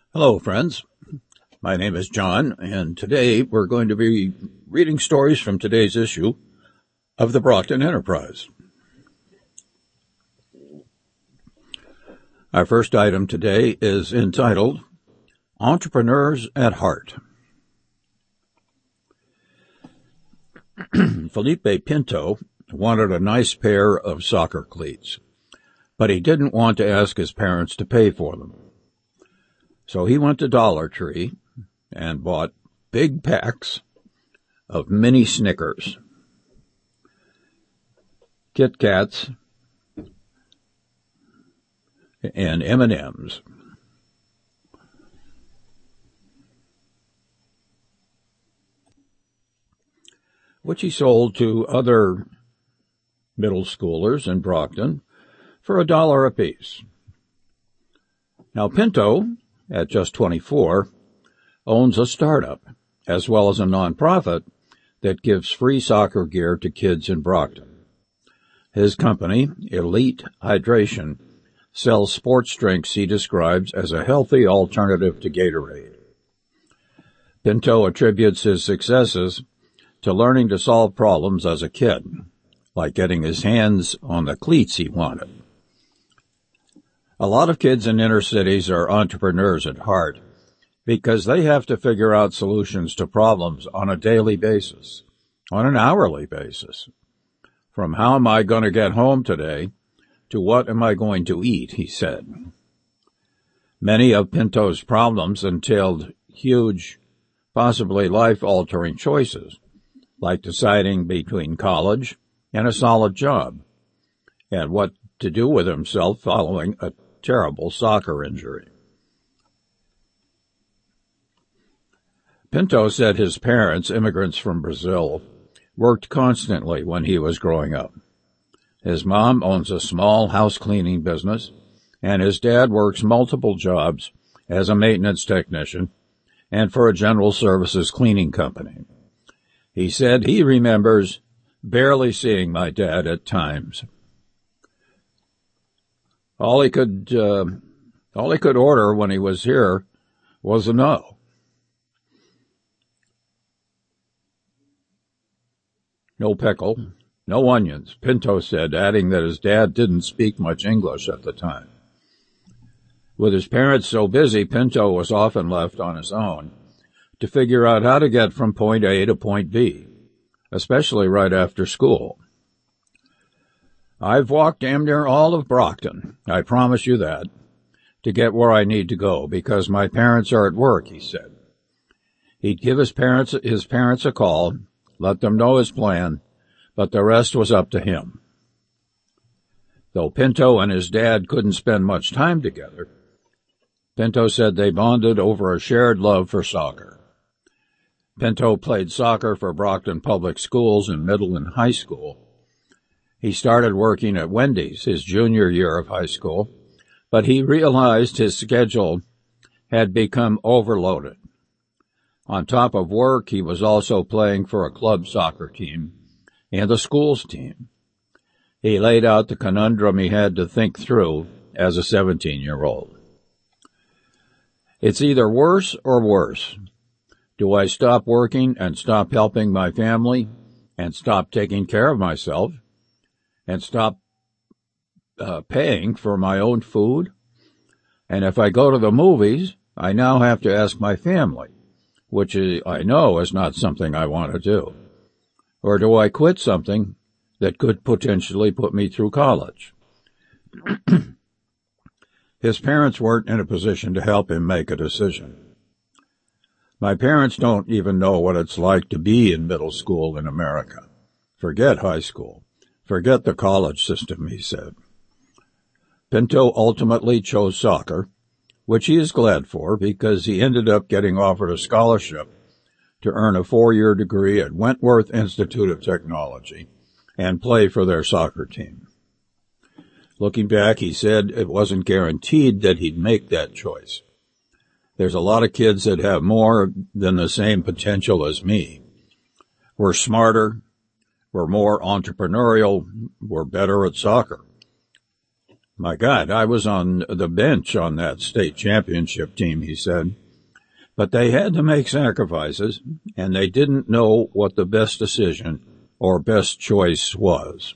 Hello, friends. My name is John, and today we're going to be reading stories from today's issue of the Brockton Enterprise. Our first item today is entitled Entrepreneurs at Heart. Felipe Pinto wanted a nice pair of soccer cleats, but he didn't want to ask his parents to pay for them. So he went to Dollar Tree and bought big packs of mini Snickers, Kit Kats, and M&Ms. Which he sold to other middle schoolers in Brockton for $1 apiece. Now Pinto, at just 24, owns a startup, as well as a nonprofit that gives free soccer gear to kids in Brockton. His company, Elite Hydration, sells sports drinks he describes as a healthy alternative to Gatorade. Pinto attributes his successes to learning to solve problems as a kid, like getting his hands on the cleats he wanted. A lot of kids in inner cities are entrepreneurs at heart because they have to figure out solutions to problems on a daily basis, on an hourly basis. From how am I going to get home today to what am I going to eat, he said. Many of Pinto's problems entailed huge, possibly life-altering choices, like deciding between college and a solid job, and what to do with himself following a terrible soccer injury. Pinto said his parents, immigrants from Brazil, worked constantly when he was growing up. His mom owns a small house cleaning business, and his dad works multiple jobs as a maintenance technician and for a general services cleaning company. He said he remembers barely seeing my dad at times. All he could order when he was here was a no. No pickle, no onions, Pinto said, adding that his dad didn't speak much English at the time. With his parents so busy, Pinto was often left on his own to figure out how to get from point A to point B, especially right after school. I've walked damn near all of Brockton, I promise you that, to get where I need to go because my parents are at work, he said. He'd give his parents a call, let them know his plan, but the rest was up to him. Though Pinto and his dad couldn't spend much time together, Pinto said they bonded over a shared love for soccer. Pinto played soccer for Brockton Public Schools in middle and high school. He started working at Wendy's his junior year of high school, but he realized his schedule had become overloaded. On top of work, he was also playing for a club soccer team and a school's team. He laid out the conundrum he had to think through as a 17-year-old. It's either worse or worse. Do I stop working and stop helping my family and stop taking care of myself and stop paying for my own food? And if I go to the movies, I now have to ask my family, which I know is not something I want to do. Or do I quit something that could potentially put me through college? His parents weren't in a position to help him make a decision. My parents don't even know what it's like to be in middle school in America. Forget high school. Forget the college system, he said. Pinto ultimately chose soccer, which he is glad for because he ended up getting offered a scholarship to earn a 4-year degree at Wentworth Institute of Technology and play for their soccer team. Looking back, he said it wasn't guaranteed that he'd make that choice. There's a lot of kids that have more than the same potential as me. We're smarter, we're more entrepreneurial, we're better at soccer. My God, I was on the bench on that state championship team, he said. But they had to make sacrifices, and they didn't know what the best decision or best choice was.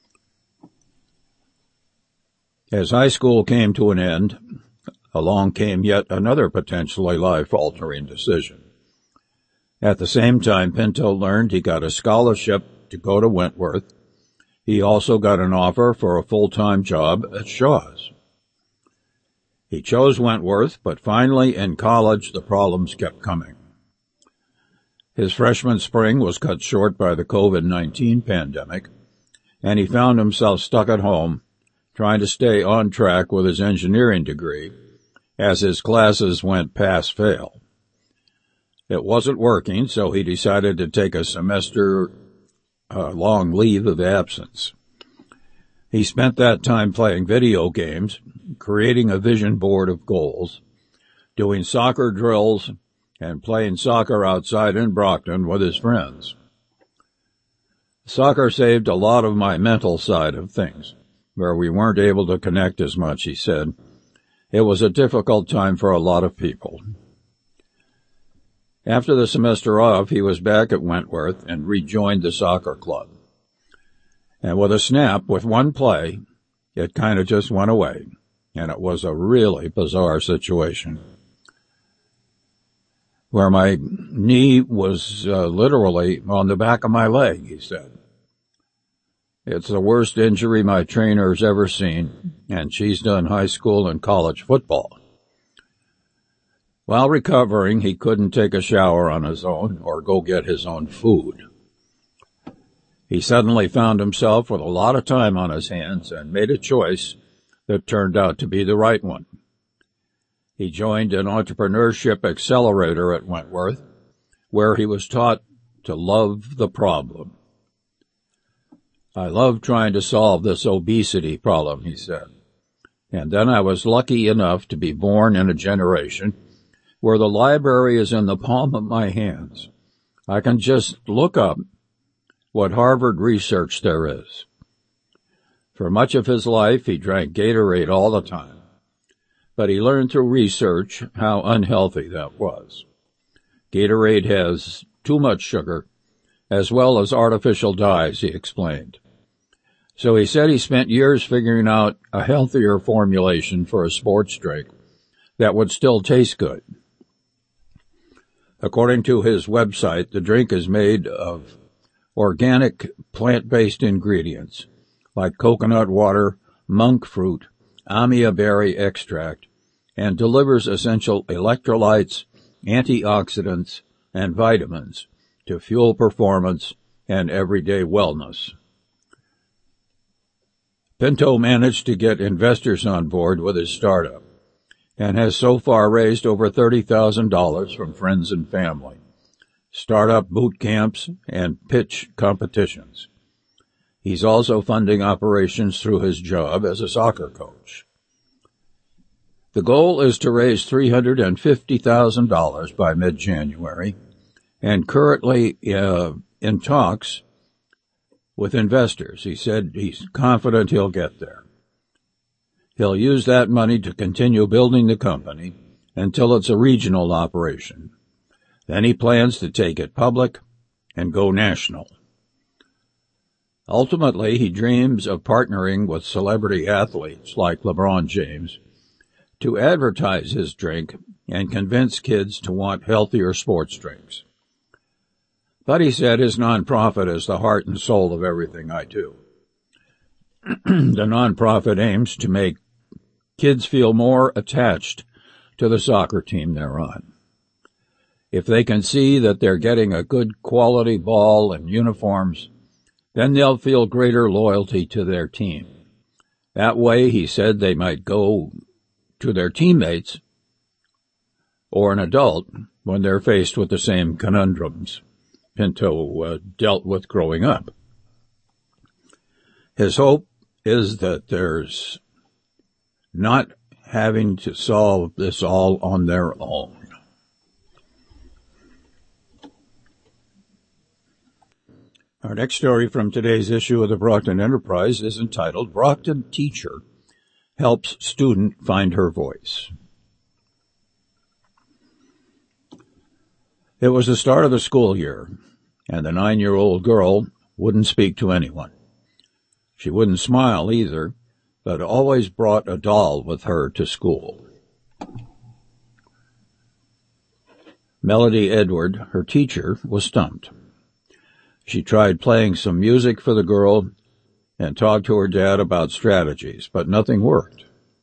As high school came to an end, along came yet another potentially life-altering decision. At the same time, Pinto learned he got a scholarship to go to Wentworth. He also got an offer for a full-time job at Shaw's. He chose Wentworth, but finally in college the problems kept coming. His freshman spring was cut short by the COVID-19 pandemic, and he found himself stuck at home trying to stay on track with his engineering degree as his classes went pass-fail. It wasn't working, so he decided to take a semester-long leave of absence. He spent that time playing video games, creating a vision board of goals, doing soccer drills, and playing soccer outside in Brockton with his friends. Soccer saved a lot of my mental side of things, where we weren't able to connect as much, he said. It was a difficult time for a lot of people. After the semester off, he was back at Wentworth and rejoined the soccer club. And with a snap, with one play, it kind of just went away, and it was a really bizarre situation. Where my knee was literally on the back of my leg, he said. It's the worst injury my trainer's ever seen, and she's done high school and college football. While recovering, he couldn't take a shower on his own or go get his own food. He suddenly found himself with a lot of time on his hands and made a choice that turned out to be the right one. He joined an entrepreneurship accelerator at Wentworth, where he was taught to love the problem. I love trying to solve this obesity problem, he said. And then I was lucky enough to be born in a generation where the library is in the palm of my hands. I can just look up what Harvard research there is. For much of his life, he drank Gatorade all the time, but he learned through research how unhealthy that was. Gatorade has too much sugar, as well as artificial dyes, he explained. So he said he spent years figuring out a healthier formulation for a sports drink that would still taste good. According to his website, the drink is made of organic plant-based ingredients like coconut water, monk fruit, amia berry extract, and delivers essential electrolytes, antioxidants, and vitamins to fuel performance and everyday wellness. Pinto managed to get investors on board with his startup and has so far raised over $30,000 from friends and family, startup boot camps, and pitch competitions. He's also funding operations through his job as a soccer coach. The goal is to raise $350,000 by mid-January, and currently in talks with investors. He said he's confident he'll get there. He'll use that money to continue building the company until it's a regional operation. Then he plans to take it public and go national. Ultimately, he dreams of partnering with celebrity athletes like LeBron James to advertise his drink and convince kids to want healthier sports drinks. But he said his nonprofit is the heart and soul of everything I do. The nonprofit aims to make kids feel more attached to the soccer team they're on. If they can see that they're getting a good quality ball and uniforms, then they'll feel greater loyalty to their team. That way, he said, they might go to their teammates or an adult when they're faced with the same conundrums Pinto dealt with growing up. His hope is that there's not having to solve this all on their own. Our next story from today's issue of the Brockton Enterprise is entitled, Brockton Teacher helps student find her voice. It was the start of the school year, and the 9-year-old girl wouldn't speak to anyone. She wouldn't smile either, but always brought a doll with her to school. Melody Edward, her teacher, was stumped. She tried playing some music for the girl and talked to her dad about strategies, but nothing worked.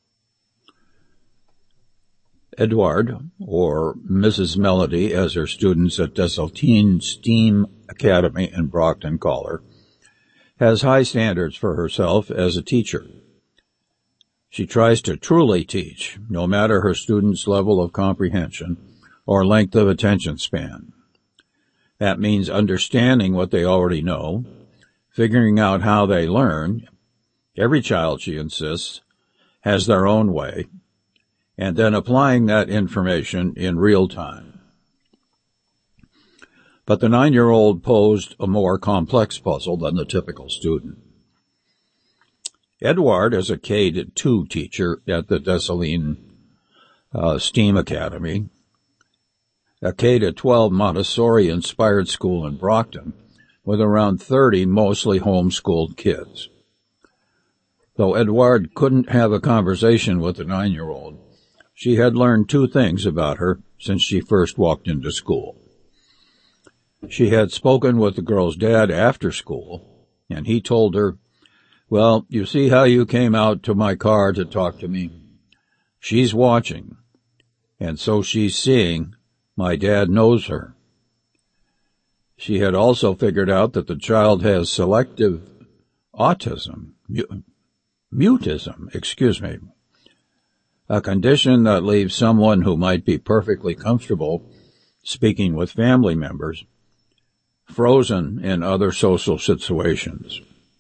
Edward, or Mrs. Melody as her students at Desaltine STEAM Academy in Brockton call her, has high standards for herself as a teacher. She tries to truly teach, no matter her students' level of comprehension or length of attention span. That means understanding what they already know, figuring out how they learn. Every child, she insists, has their own way, and then applying that information in real time. But the 9-year-old posed a more complex puzzle than the typical student. Edward is a K-2 teacher at the Desaltine STEAM Academy, a K-12 Montessori-inspired school in Brockton, with around 30 mostly homeschooled kids. Though Edward couldn't have a conversation with the 9-year-old, she had learned 2 things about her since she first walked into school. She had spoken with the girl's dad after school, and he told her, "Well, you see how you came out to my car to talk to me? She's watching, and so she's seeing my dad knows her." She had also figured out that the child has selective autism, mutism, a condition that leaves someone who might be perfectly comfortable speaking with family members frozen in other social situations.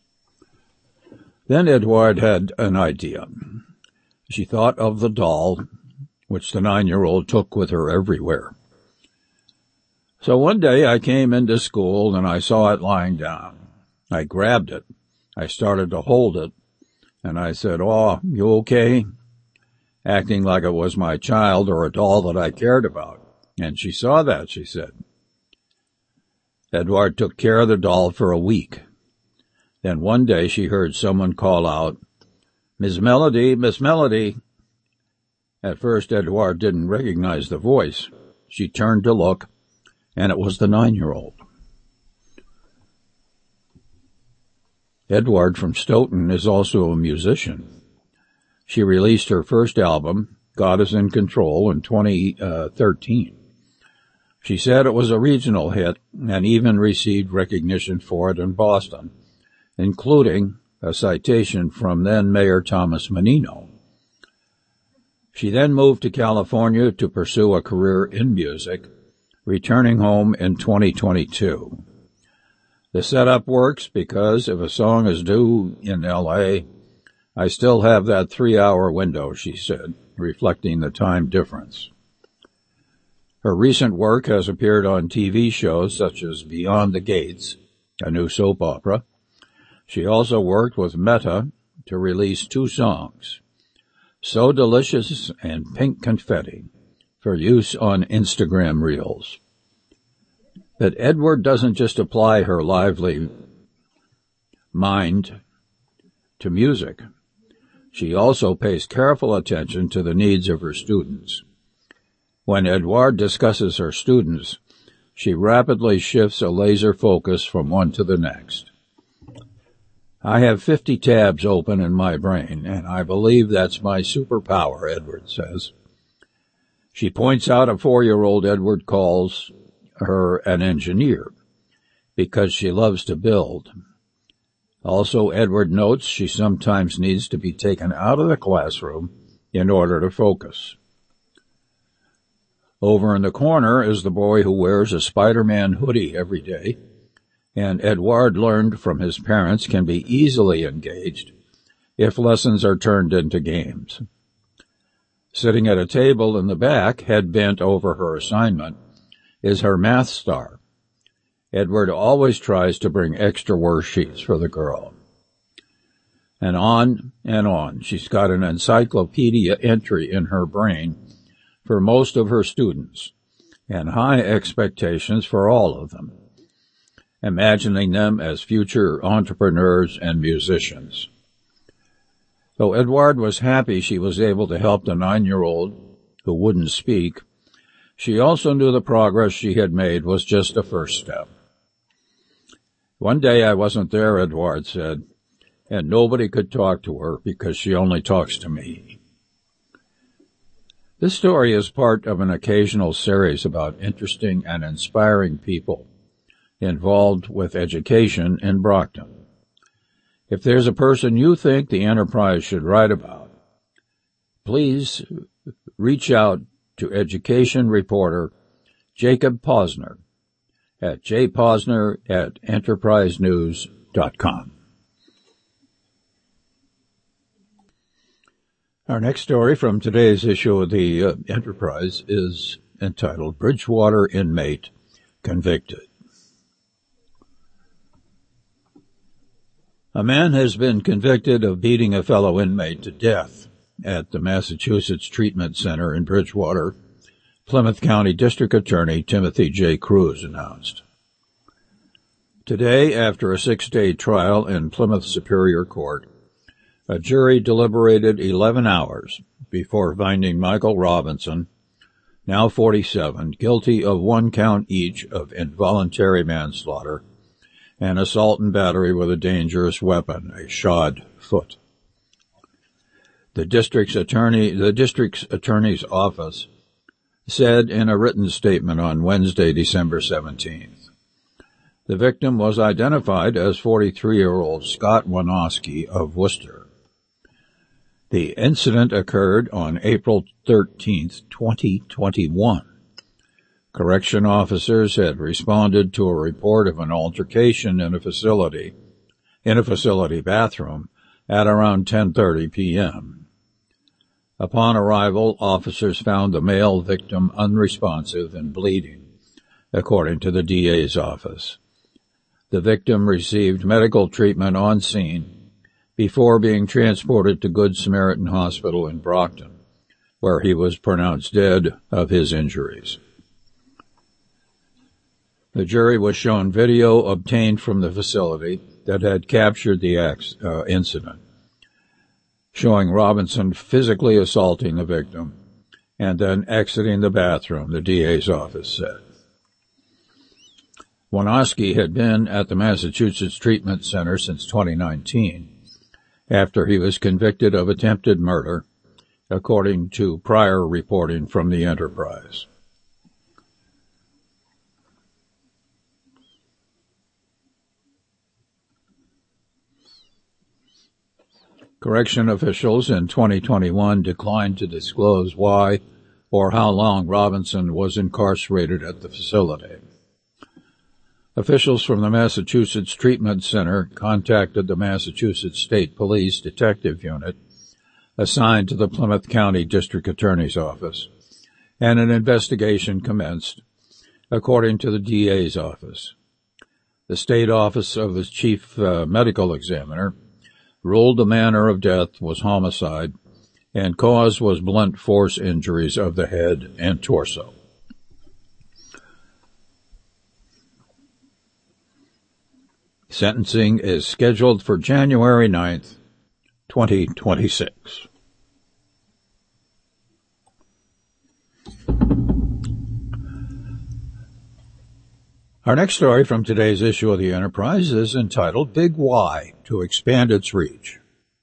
Then Edward had an idea. She thought of the doll, which the 9-year-old took with her everywhere. "So one day I came into school and I saw it lying down. I grabbed it. I started to hold it, and I said, 'Oh, you okay?' acting like it was my child or a doll that I cared about. And she saw that," she said. Edward took care of the doll for a week. Then one day she heard someone call out, "Miss Melody, Miss Melody." At first Edward didn't recognize the voice. She turned to look, and it was the 9-year-old. Edward from Stoughton is also a musician. She released her first album, God Is in Control, in 2013. She said it was a regional hit and even received recognition for it in Boston, including a citation from then Mayor Thomas Menino. She then moved to California to pursue a career in music, returning home in 2022. The setup works because if a song is due in L.A., I still have that 3-hour window, she said, reflecting the time difference. Her recent work has appeared on TV shows such as Beyond the Gates, a new soap opera. She also worked with Meta to release 2 songs, So Delicious and Pink Confetti, for use on Instagram Reels. But Edward doesn't just apply her lively mind to music. She also pays careful attention to the needs of her students. When Edward discusses her students, she rapidly shifts a laser focus from one to the next. "I have 50 tabs open in my brain, and I believe that's my superpower," Edward says. She points out a 4-year-old Edward calls her an engineer because she loves to build. Also, Edward notes she sometimes needs to be taken out of the classroom in order to focus. Over in the corner is the boy who wears a Spider-Man hoodie every day, and Edward learned from his parents can be easily engaged if lessons are turned into games. Sitting at a table in the back, head bent over her assignment, is her math star. Edward always tries to bring extra worksheets for the girl. And on and on. She's got an encyclopedia entry in her brain for most of her students, and high expectations for all of them, imagining them as future entrepreneurs and musicians. Though Edouard was happy she was able to help the 9-year-old who wouldn't speak, she also knew the progress she had made was just a first step. One day I wasn't there, Edouard said, and nobody could talk to her because she only talks to me. This story is part of an occasional series about interesting and inspiring people involved with education in Brockton. If there's a person you think the Enterprise should write about, please reach out to education reporter Jacob Posner at jposner@enterprisenews.com. Our next story from today's issue of the Enterprise is entitled Bridgewater Inmate Convicted. A man has been convicted of beating a fellow inmate to death at the Massachusetts Treatment Center in Bridgewater, Plymouth County District Attorney Timothy J. Cruz announced. Today, after a 6-day trial in Plymouth Superior Court, a jury deliberated 11 hours before finding Michael Robinson, now 47, guilty of 1 count each of involuntary manslaughter and assault and battery with a dangerous weapon, a shod foot. The district's attorney's office said in a written statement on Wednesday, December 17th, the victim was identified as 43-year-old Scott Winoski of Worcester. The incident occurred on April 13th, 2021. Correction officers had responded to a report of an altercation in a facility bathroom at around 10:30 p.m. Upon arrival, officers found the male victim unresponsive and bleeding, according to the DA's office. The victim received medical treatment on scene before being transported to Good Samaritan Hospital in Brockton, where he was pronounced dead of his injuries. The jury was shown video obtained from the facility that had captured the incident, showing Robinson physically assaulting the victim and then exiting the bathroom, the DA's office said. Winoski had been at the Massachusetts Treatment Center since 2019, after he was convicted of attempted murder, according to prior reporting from the Enterprise. Correction officials in 2021 declined to disclose why or how long Robinson was incarcerated at the facility. Officials from the Massachusetts Treatment Center contacted the Massachusetts State Police Detective Unit assigned to the Plymouth County District Attorney's Office, and an investigation commenced, according to the DA's office. The State Office of the Chief Medical Examiner ruled the manner of death was homicide and cause was blunt force injuries of the head and torso. Sentencing is scheduled for January 9th, 2026. Our next story from today's issue of the Enterprise is entitled Big Y to Expand Its Reach.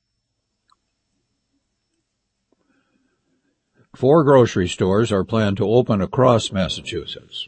4 grocery stores are planned to open across Massachusetts.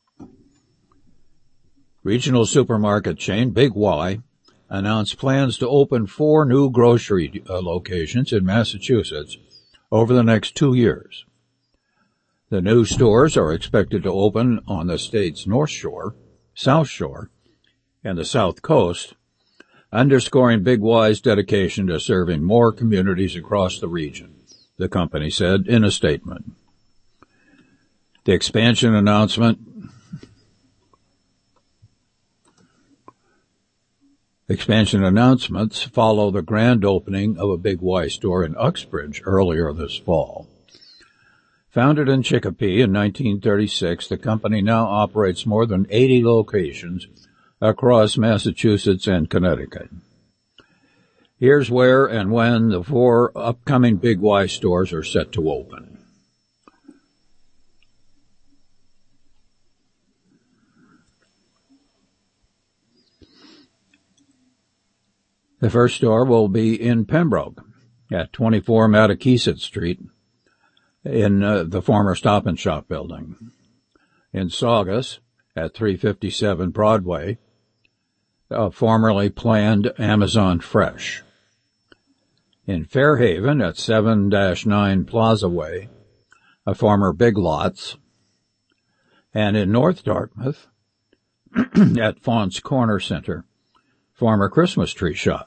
Regional supermarket chain Big Y announced plans to open 4 new grocery locations in Massachusetts over the next 2 years. The new stores are expected to open on the state's North Shore, South Shore, and the South Coast, underscoring Big Y's dedication to serving more communities across the region, the company said in a statement. The expansion announcement Expansion announcements follow the grand opening of a Big Y store in Uxbridge earlier this fall. Founded in Chicopee in 1936, the company now operates more than 80 locations across Massachusetts and Connecticut. Here's where and when the 4 upcoming Big Y stores are set to open. The first store will be in Pembroke at 24 Mattakesett Street in the former Stop and Shop building. In Saugus at 357 Broadway, a formerly planned Amazon Fresh. In Fairhaven at 7-9 Plaza Way, a former Big Lots. And in North Dartmouth at Faunt's Corner Center, former Christmas Tree Shop.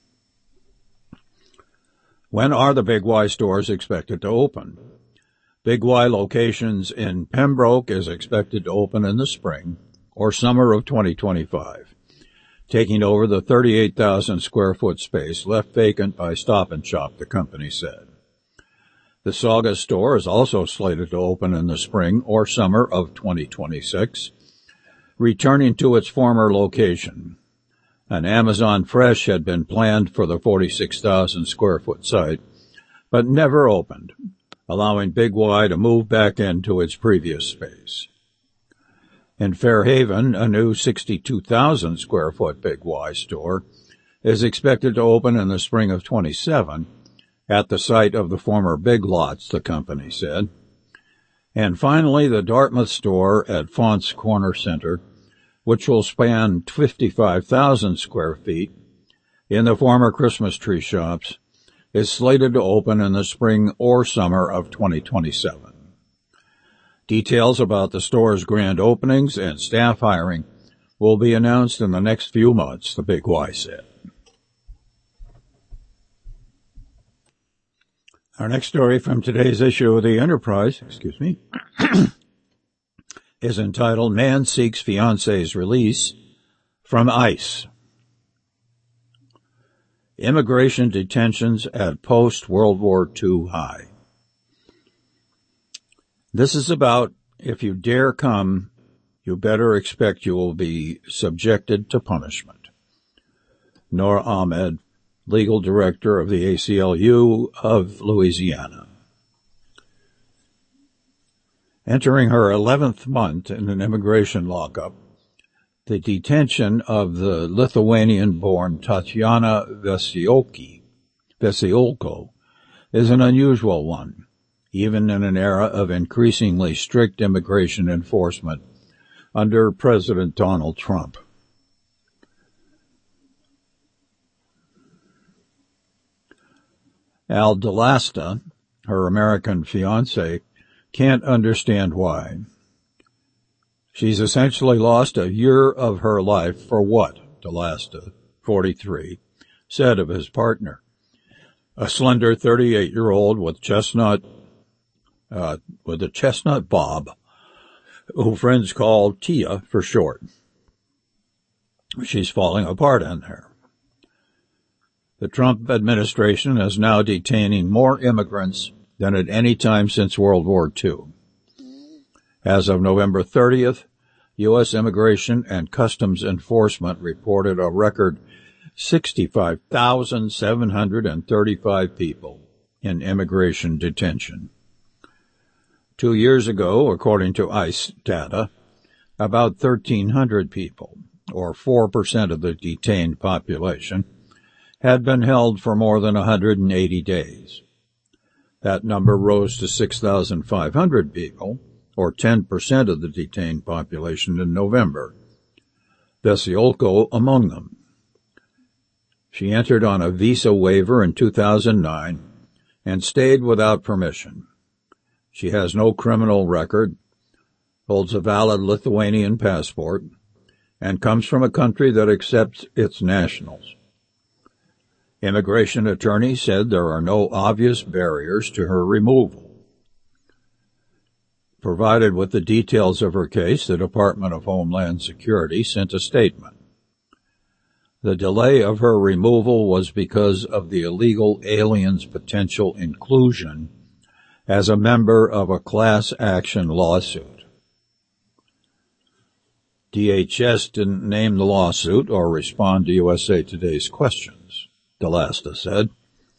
When are the Big Y stores expected to open? Big Y locations in Pembroke is expected to open in the spring or summer of 2025, taking over the 38,000 square foot space left vacant by Stop and Shop, the company said. The Saugus store is also slated to open in the spring or summer of 2026, returning to its former location. An Amazon Fresh had been planned for the 46,000 square foot site, but never opened, allowing Big Y to move back into its previous space. In Fairhaven, a new 62,000 square foot Big Y store is expected to open in the spring of 27 at the site of the former Big Lots, the company said. And finally, the Dartmouth store at Faunt's Corner Center, which will span 55,000 square feet in the former Christmas Tree Shops, is slated to open in the spring or summer of 2027. Details about the store's grand openings and staff hiring will be announced in the next few months, the Big Y said. Our next story from today's issue of the Enterprise, is entitled Man Seeks Fiancé's Release from ICE. Immigration detentions at post-World War II high. This is about, if you dare come, you better expect you will be subjected to punishment. Nora Ahmed, legal director of the ACLU of Louisiana. Entering her 11th month in an immigration lockup, the detention of the Lithuanian-born Tatiana Vesiolko is an unusual one, even in an era of increasingly strict immigration enforcement under President Donald Trump. Al DeLasta, her American fiancé, can't understand why. She's essentially lost a year of her life for what, DeLasta, 43, said of his partner. A slender 38-year-old with a chestnut bob, who friends call Tia for short. She's falling apart in there. The Trump administration is now detaining more immigrants than at any time since World War II. As of November 30th, U.S. Immigration and Customs Enforcement reported a record 65,735 people in immigration detention. 2 years ago, according to ICE data, about 1,300 people, or 4% of the detained population, had been held for more than 180 days. That number rose to 6,500 people, or 10% of the detained population in November. Vesiolko among them. She entered on a visa waiver in 2009 and stayed without permission. She has no criminal record, holds a valid Lithuanian passport, and comes from a country that accepts its nationals. Immigration attorneys said there are no obvious barriers to her removal. Provided with the details of her case, the Department of Homeland Security sent a statement. The delay of her removal was because of the illegal alien's potential inclusion as a member of a class action lawsuit. DHS didn't name the lawsuit or respond to USA Today's questions, DeLasta said.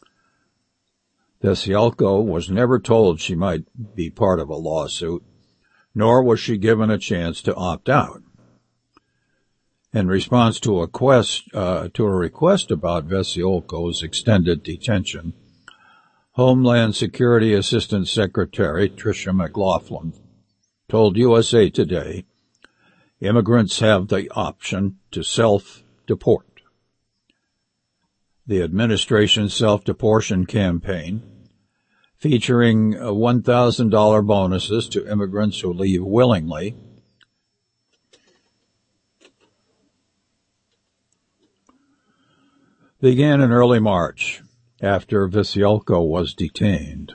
Vesielko was never told she might be part of a lawsuit, nor was she given a chance to opt out. In response to a request about Vesielko's extended detention, Homeland Security Assistant Secretary Tricia McLaughlin told USA Today immigrants have the option to self-deport. The administration's self-deportation campaign, featuring $1,000 bonuses to immigrants who leave willingly, began in early March after Vesielko was detained.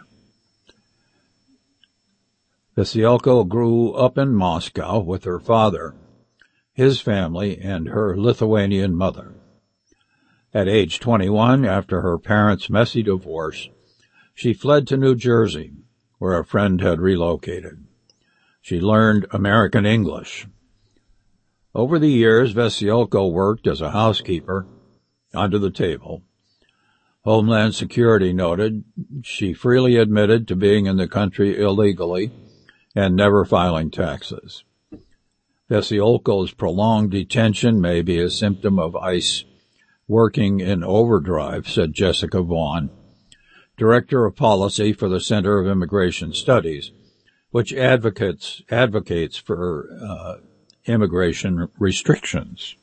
Vesielko grew up in Moscow with her father, his family, and her Lithuanian mother. At age 21, after her parents' messy divorce, she fled to New Jersey, where a friend had relocated. She learned American English. Over the years, Vesielko worked as a housekeeper under the table. Homeland Security noted she freely admitted to being in the country illegally and never filing taxes. Vesielko's prolonged detention may be a symptom of ICE working in overdrive, said Jessica Vaughn, Director of Policy for the Center of Immigration Studies, which advocates for immigration restrictions.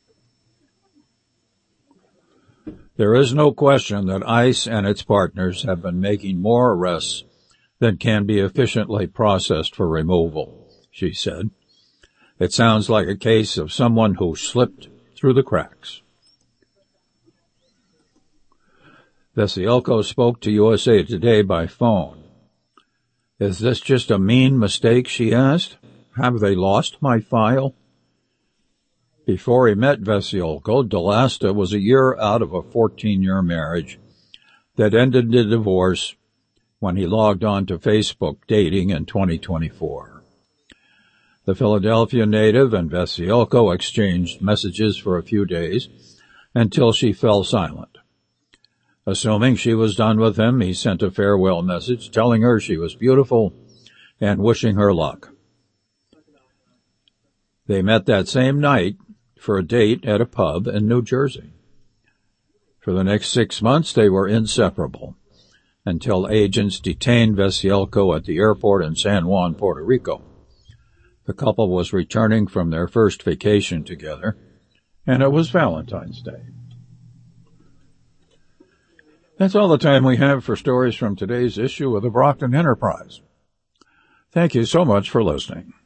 There is no question that ICE and its partners have been making more arrests than can be efficiently processed for removal, she said. It sounds like a case of someone who slipped through the cracks. Vesielko spoke to USA Today by phone. Is this just a mean mistake, she asked? Have they lost my file? Before he met Vesielko, DeLasta was a year out of a 14-year marriage that ended in divorce when he logged on to Facebook dating in 2024. The Philadelphia native and Vesielko exchanged messages for a few days until she fell silent. Assuming she was done with him, he sent a farewell message telling her she was beautiful and wishing her luck. They met that same night for a date at a pub in New Jersey. For the next 6 months, they were inseparable until agents detained Vesielko at the airport in San Juan, Puerto Rico. The couple was returning from their first vacation together, and it was Valentine's Day. That's all the time we have for stories from today's issue of the Brockton Enterprise. Thank you so much for listening.